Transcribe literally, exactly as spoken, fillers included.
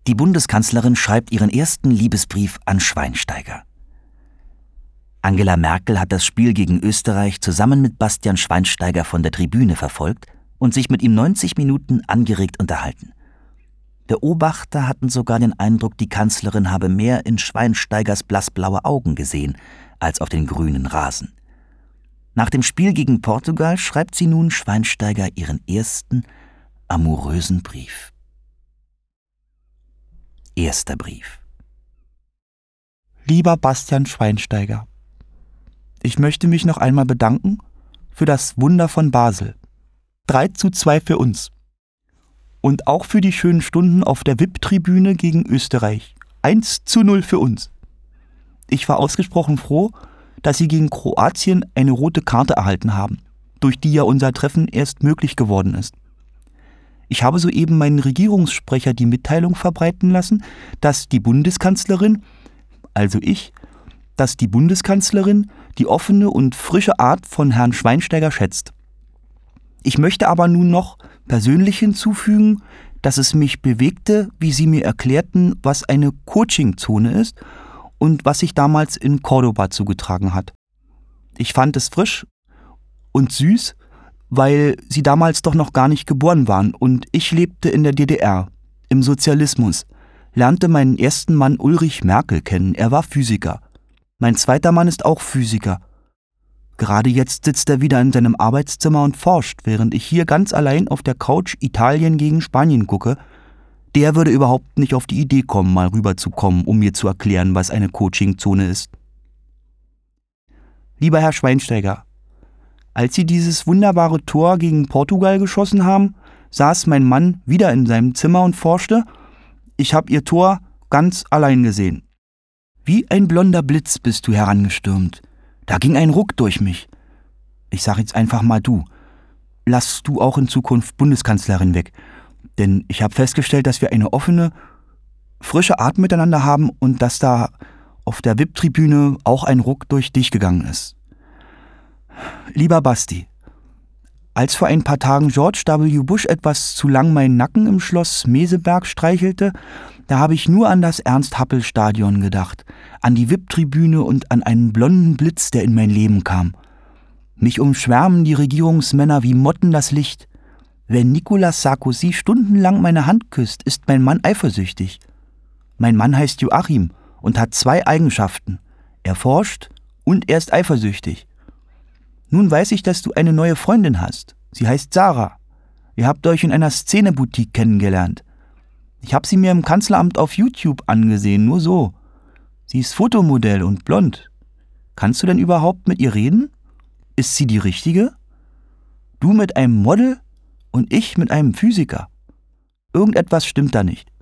Die Bundeskanzlerin schreibt ihren ersten Liebesbrief an Schweinsteiger. Angela Merkel hat das Spiel gegen Österreich zusammen mit Bastian Schweinsteiger von der Tribüne verfolgt und sich mit ihm neunzig Minuten angeregt unterhalten. Beobachter hatten sogar den Eindruck, die Kanzlerin habe mehr in Schweinsteigers blassblaue Augen gesehen, als auf den grünen Rasen. Nach dem Spiel gegen Portugal schreibt sie nun Schweinsteiger ihren ersten amorösen Brief. Erster Brief. Lieber Bastian Schweinsteiger, ich möchte mich noch einmal bedanken für das Wunder von Basel. drei zu zwei für uns. Und auch für die schönen Stunden auf der V I P-Tribüne gegen Österreich. eins zu null für uns. Ich war ausgesprochen froh, dass Sie gegen Kroatien eine rote Karte erhalten haben, durch die ja unser Treffen erst möglich geworden ist. Ich habe soeben meinen Regierungssprecher die Mitteilung verbreiten lassen, dass die Bundeskanzlerin, also ich, dass die Bundeskanzlerin die offene und frische Art von Herrn Schweinsteiger schätzt. Ich möchte aber nun noch persönlich hinzufügen, dass es mich bewegte, wie Sie mir erklärten, was eine Coaching-Zone ist und was sich damals in Cordoba zugetragen hat. Ich fand es frisch und süß, weil Sie damals doch noch gar nicht geboren waren und ich lebte in der D D R, im Sozialismus, lernte meinen ersten Mann Ulrich Merkel kennen, er war Physiker. Mein zweiter Mann ist auch Physiker. Gerade jetzt sitzt er wieder in seinem Arbeitszimmer und forscht, während ich hier ganz allein auf der Couch Italien gegen Spanien gucke. Der würde überhaupt nicht auf die Idee kommen, mal rüberzukommen, um mir zu erklären, was eine Coaching-Zone ist. Lieber Herr Schweinsteiger, als Sie dieses wunderbare Tor gegen Portugal geschossen haben, saß mein Mann wieder in seinem Zimmer und forschte. Ich habe Ihr Tor ganz allein gesehen. Wie ein blonder Blitz bist du herangestürmt. Da ging ein Ruck durch mich. Ich sag jetzt einfach mal du. Lass du auch in Zukunft Bundeskanzlerin weg. Denn ich habe festgestellt, dass wir eine offene, frische Art miteinander haben und dass da auf der V I P-Tribüne auch ein Ruck durch dich gegangen ist. Lieber Basti, als vor ein paar Tagen George W. Bush etwas zu lang meinen Nacken im Schloss Meseberg streichelte, da habe ich nur an das Ernst-Happel-Stadion gedacht, an die V I P-Tribüne und an einen blonden Blitz, der in mein Leben kam. Mich umschwärmen die Regierungsmänner wie Motten das Licht. Wenn Nicolas Sarkozy stundenlang meine Hand küsst, ist mein Mann eifersüchtig. Mein Mann heißt Joachim und hat zwei Eigenschaften. Er forscht und er ist eifersüchtig. Nun weiß ich, dass du eine neue Freundin hast. Sie heißt Sarah. Ihr habt euch in einer Szene-Boutique kennengelernt. Ich habe sie mir im Kanzleramt auf YouTube angesehen, nur so. Sie ist Fotomodell und blond. Kannst du denn überhaupt mit ihr reden? Ist sie die Richtige? Du mit einem Model und ich mit einem Physiker. Irgendetwas stimmt da nicht.